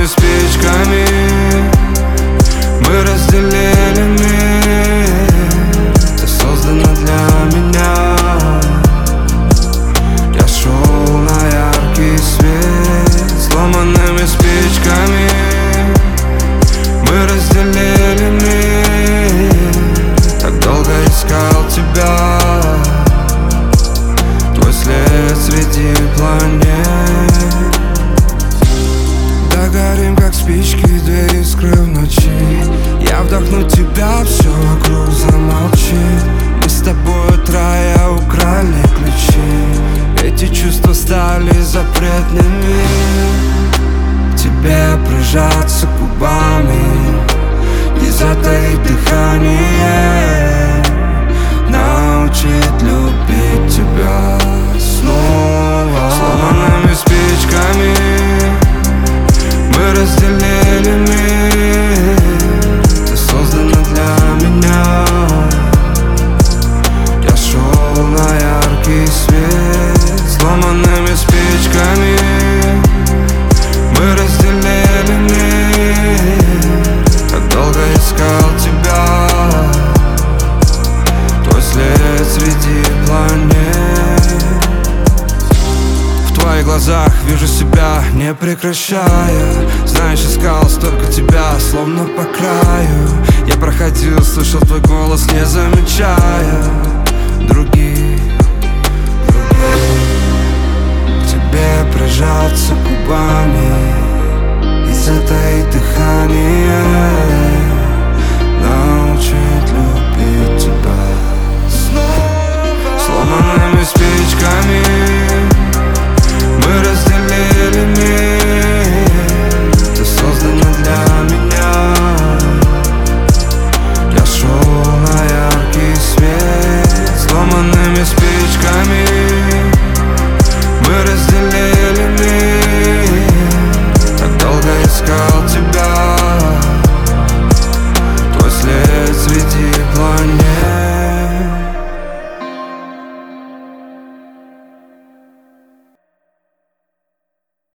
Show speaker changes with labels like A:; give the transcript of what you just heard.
A: сломанными спичками мы разделили мир. Ты создана для меня. Я шел на яркий свет. Сломанными спичками мы разделили мир. Так долго искал тебя, твой след среди планет. Догорим, как спички, две искры в ночи. Я вдохну тебя, все вокруг замолчит. Мы с тобой от рая украли ключи. Эти чувства стали запретными. К тебе прижаться губами и затаить дыхание. Научить любить тебя снова. Сломанными спичками мы разделили мир. Ты создана для меня. Я шел на яркий свет. Сломанными спичками мы разделили мир. Так долго искал тебя, твой след среди планет. В твоих глазах вижу себя, не прекращая. Знаешь, искал столько тебя, словно по краю. Я проходил, слышал твой голос, не замечая других. К тебе прижаться губами и затаить дыхание.